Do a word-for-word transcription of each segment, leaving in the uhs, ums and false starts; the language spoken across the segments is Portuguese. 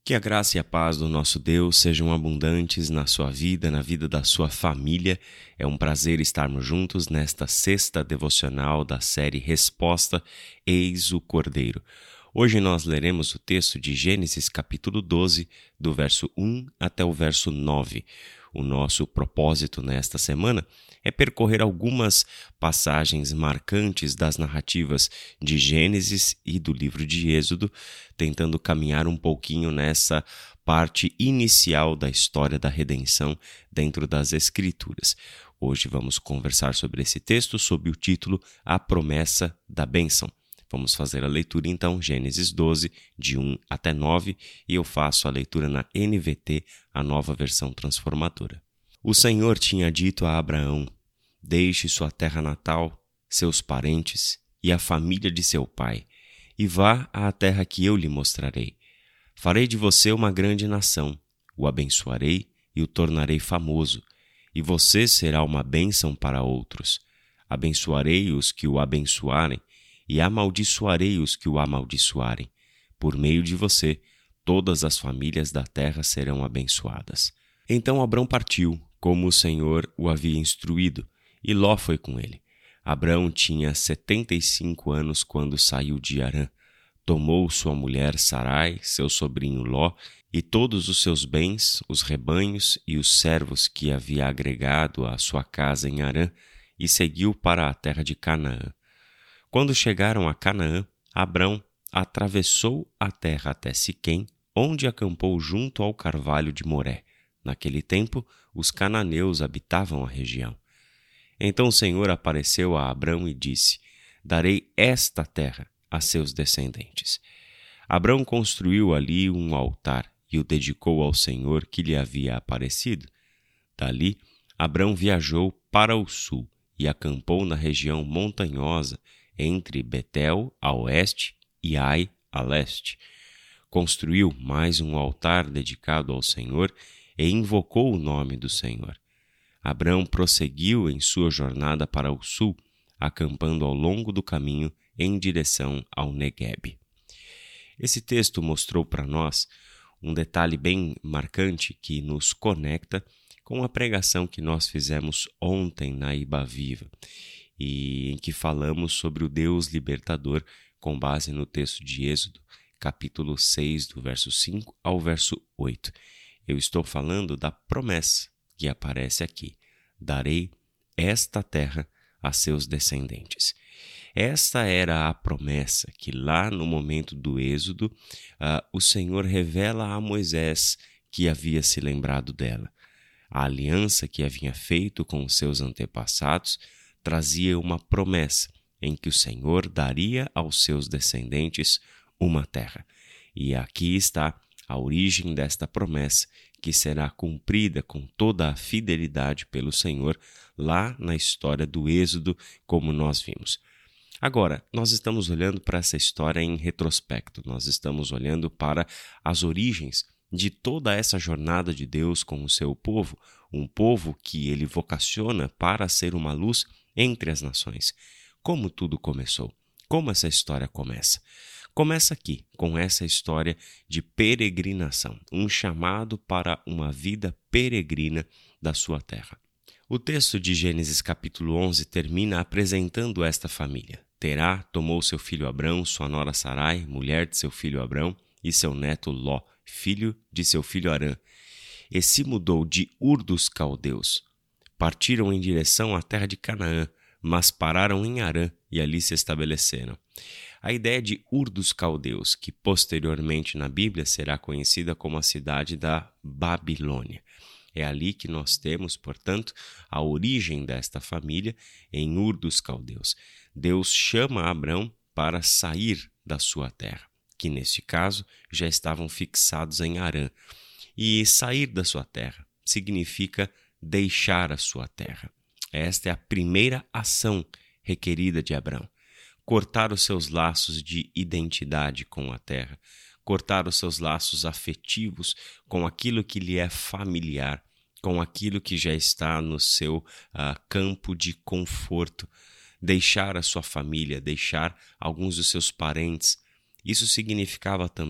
Que a graça e a paz do nosso Deus sejam abundantes na sua vida, na vida da sua família. É um prazer estarmos juntos nesta sexta devocional da série Resposta, Eis o Cordeiro. Hoje nós leremos o texto de Gênesis capítulo doze, do verso um até o verso nove. O nosso propósito nesta semana é percorrer algumas passagens marcantes das narrativas de Gênesis e do livro de Êxodo, tentando caminhar um pouquinho nessa parte inicial da história da redenção dentro das Escrituras. Hoje vamos conversar sobre esse texto sob o título A Promessa da Bênção. Vamos fazer a leitura então, Gênesis doze, de um até nove, e eu faço a leitura na N V T, a nova versão transformadora. O Senhor tinha dito a Abraão: deixe sua terra natal, seus parentes e a família de seu pai, e vá à terra que eu lhe mostrarei. Farei de você uma grande nação, o abençoarei e o tornarei famoso, e você será uma bênção para outros. Abençoarei os que o abençoarem, e amaldiçoarei os que o amaldiçoarem. Por meio de você, todas as famílias da terra serão abençoadas. Então Abrão partiu, como o Senhor o havia instruído, e Ló foi com ele. Abrão tinha setenta e cinco anos quando saiu de Harã. Tomou sua mulher Sarai, seu sobrinho Ló, e todos os seus bens, os rebanhos e os servos que havia agregado à sua casa em Harã, e seguiu para a terra de Canaã. Quando chegaram a Canaã, Abrão atravessou a terra até Siquém, onde acampou junto ao carvalho de Moré. Naquele tempo, os cananeus habitavam a região. Então o Senhor apareceu a Abrão e disse: darei esta terra a seus descendentes. Abrão construiu ali um altar e o dedicou ao Senhor que lhe havia aparecido. Dali, Abrão viajou para o sul e acampou na região montanhosa entre Betel a oeste e Ai a leste. Construiu mais um altar dedicado ao Senhor e invocou o nome do Senhor. Abrão prosseguiu em sua jornada para o sul, acampando ao longo do caminho em direção ao Neguebe. Esse texto mostrou para nós um detalhe bem marcante que nos conecta com a pregação que nós fizemos ontem na Iba Viva, e em que falamos sobre o Deus libertador com base no texto de Êxodo, capítulo seis, do verso cinco ao verso oito. Eu estou falando da promessa que aparece aqui: darei esta terra a seus descendentes. Esta era a promessa que lá no momento do Êxodo, uh, o Senhor revela a Moisés que havia se lembrado dela. A aliança que havia feito com os seus antepassados trazia uma promessa em que o Senhor daria aos seus descendentes uma terra. E aqui está a origem desta promessa, que será cumprida com toda a fidelidade pelo Senhor lá na história do Êxodo, como nós vimos. Agora, nós estamos olhando para essa história em retrospecto, nós estamos olhando para as origens de toda essa jornada de Deus com o seu povo, um povo que ele vocaciona para ser uma luz entre as nações. Como tudo começou? Como essa história começa? Começa aqui, com essa história de peregrinação, um chamado para uma vida peregrina da sua terra. O texto de Gênesis capítulo onze termina apresentando esta família. Terá tomou seu filho Abrão, sua nora Sarai, mulher de seu filho Abrão, e seu neto Ló, filho de seu filho Harã, e se mudou de Ur dos Caldeus. Partiram em direção à terra de Canaã, mas pararam em Harã e ali se estabeleceram. A ideia de Ur dos Caldeus, que posteriormente na Bíblia será conhecida como a cidade da Babilônia. É ali que nós temos, portanto, a origem desta família em Ur dos Caldeus. Deus chama Abrão para sair da sua terra, que neste caso já estavam fixados em Harã. E sair da sua terra significa deixar a sua terra. Esta é a primeira ação requerida de Abrão. Cortar os seus laços de identidade com a terra, cortar os seus laços afetivos com aquilo que lhe é familiar, com aquilo que já está no seu uh, campo de conforto, deixar a sua família, deixar alguns dos seus parentes. Isso significava também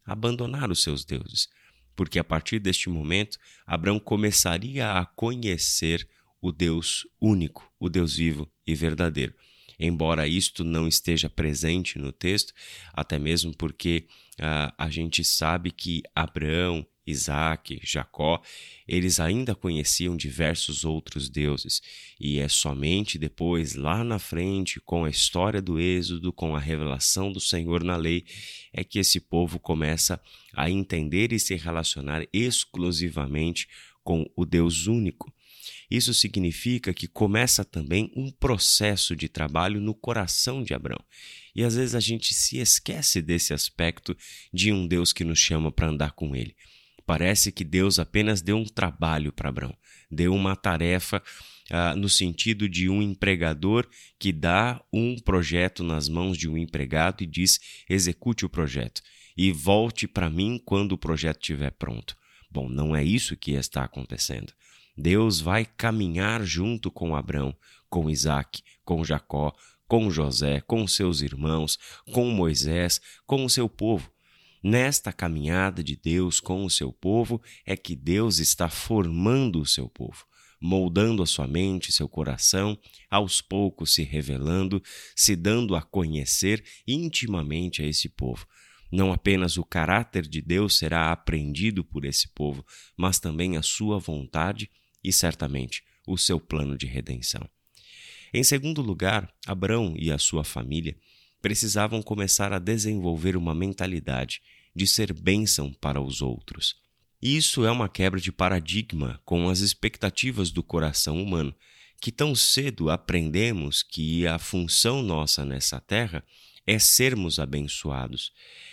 abandonar os seus deuses, porque a partir deste momento, Abrão começaria a conhecer o Deus único, o Deus vivo e verdadeiro. Embora isto não esteja presente no texto, até mesmo porque uh, a gente sabe que Abraão, Isaac, Jacó, eles ainda conheciam diversos outros deuses, e é somente depois, lá na frente, com a história do Êxodo, com a revelação do Senhor na lei, é que esse povo começa a entender e se relacionar exclusivamente com o Deus único. Isso significa que começa também um processo de trabalho no coração de Abrão. E às vezes a gente se esquece desse aspecto de um Deus que nos chama para andar com ele. Parece que Deus apenas deu um trabalho para Abrão, deu uma tarefa ah, no sentido de um empregador que dá um projeto nas mãos de um empregado e diz: execute o projeto e volte para mim quando o projeto estiver pronto. Bom, não é isso que está acontecendo. Deus vai caminhar junto com Abrão, com Isaac, com Jacó, com José, com seus irmãos, com Moisés, com o seu povo. Nesta caminhada de Deus com o seu povo é que Deus está formando o seu povo, moldando a sua mente, seu coração, aos poucos se revelando, se dando a conhecer intimamente a esse povo. Não apenas o caráter de Deus será aprendido por esse povo, mas também a sua vontade e, certamente, o seu plano de redenção. Em segundo lugar, Abrão e a sua família precisavam começar a desenvolver uma mentalidade de ser bênção para os outros. Isso é uma quebra de paradigma com as expectativas do coração humano, que tão cedo aprendemos que a função nossa nessa terra é sermos abençoados,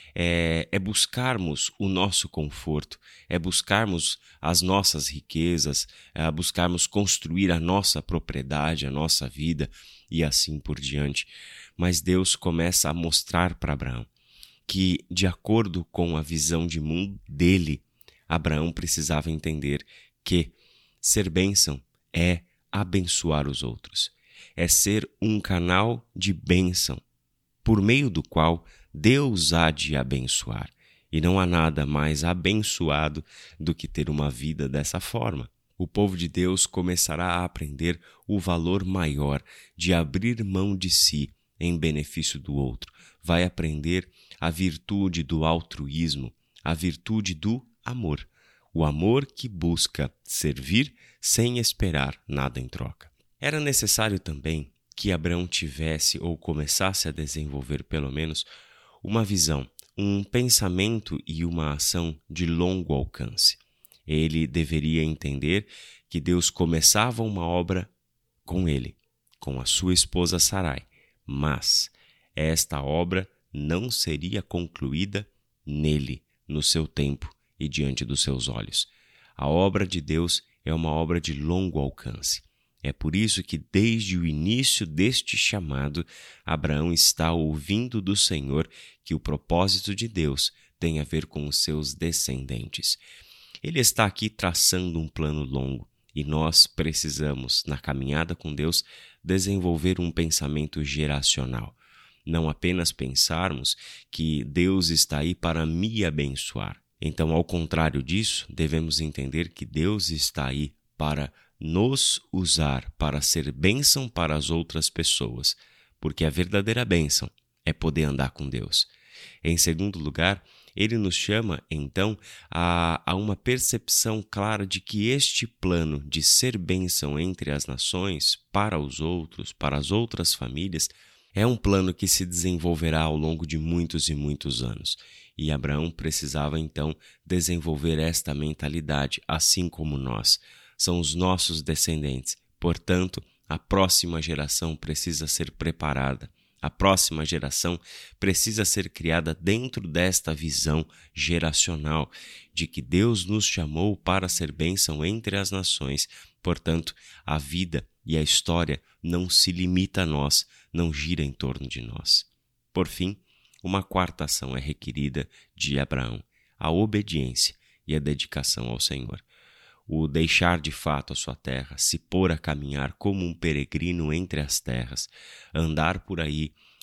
é, é buscarmos o nosso conforto, é buscarmos as nossas riquezas, é buscarmos construir a nossa propriedade, a nossa vida e assim por diante. Mas Deus começa a mostrar para Abraão que, de acordo com a visão de mundo dele, Abraão precisava entender que ser bênção é abençoar os outros, é ser um canal de bênção, por meio do qual Deus há de abençoar. E não há nada mais abençoado do que ter uma vida dessa forma. O povo de Deus começará a aprender o valor maior de abrir mão de si em benefício do outro. Vai aprender a virtude do altruísmo, a virtude do amor. O amor que busca servir sem esperar nada em troca. Era necessário também que Abraão tivesse ou começasse a desenvolver pelo menos uma visão, um pensamento e uma ação de longo alcance. Ele deveria entender que Deus começava uma obra com ele, com a sua esposa Sarai, mas esta obra não seria concluída nele, no seu tempo e diante dos seus olhos. A obra de Deus é uma obra de longo alcance. É por isso que, desde o início deste chamado, Abraão está ouvindo do Senhor que o propósito de Deus tem a ver com os seus descendentes. Ele está aqui traçando um plano longo e nós precisamos, na caminhada com Deus, desenvolver um pensamento geracional. Não apenas pensarmos que Deus está aí para me abençoar. Então, ao contrário disso, devemos entender que Deus está aí para nos usar para ser bênção para as outras pessoas, porque a verdadeira bênção é poder andar com Deus. Em segundo lugar, ele nos chama, então, a, a uma percepção clara de que este plano de ser bênção entre as nações, para os outros, para as outras famílias, é um plano que se desenvolverá ao longo de muitos e muitos anos. E Abraão precisava, então, desenvolver esta mentalidade, assim como nós. São os nossos descendentes. Portanto, a próxima geração precisa ser preparada. A próxima geração precisa ser criada dentro desta visão geracional de que Deus nos chamou para ser bênção entre as nações. Portanto, a vida e a história não se limita a nós, não gira em torno de nós. Por fim, uma quarta ação é requerida de Abraão, a obediência e a dedicação ao Senhor. O deixar de fato a sua terra, se pôr a caminhar como um peregrino entre as terras, andar por aí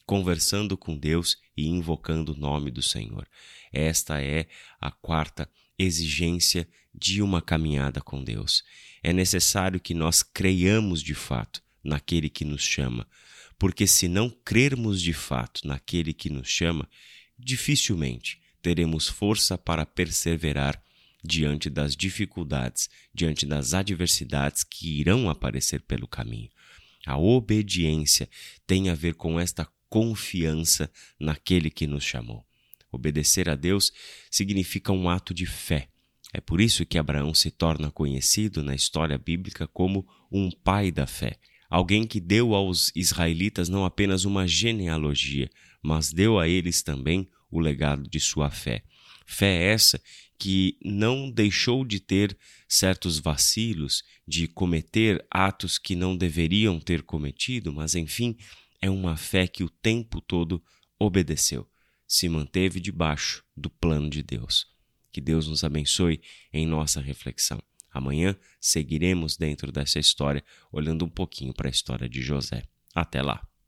conversando com Deus e invocando o nome do Senhor. Esta é a quarta exigência de uma caminhada com Deus. É necessário que nós creiamos de fato naquele que nos chama, porque se não crermos de fato naquele que nos chama, dificilmente teremos força para perseverar diante das dificuldades, diante das adversidades que irão aparecer pelo caminho. A obediência tem a ver com esta confiança naquele que nos chamou. Obedecer a Deus significa um ato de fé. É por isso que Abraão se torna conhecido na história bíblica como um pai da fé. Alguém que deu aos israelitas não apenas uma genealogia, mas deu a eles também o legado de sua fé. Fé essa que não deixou de ter certos vacilos, de cometer atos que não deveriam ter cometido, mas enfim, é uma fé que o tempo todo obedeceu, se manteve debaixo do plano de Deus. Que Deus nos abençoe em nossa reflexão. Amanhã seguiremos dentro dessa história, olhando um pouquinho para a história de José. Até lá!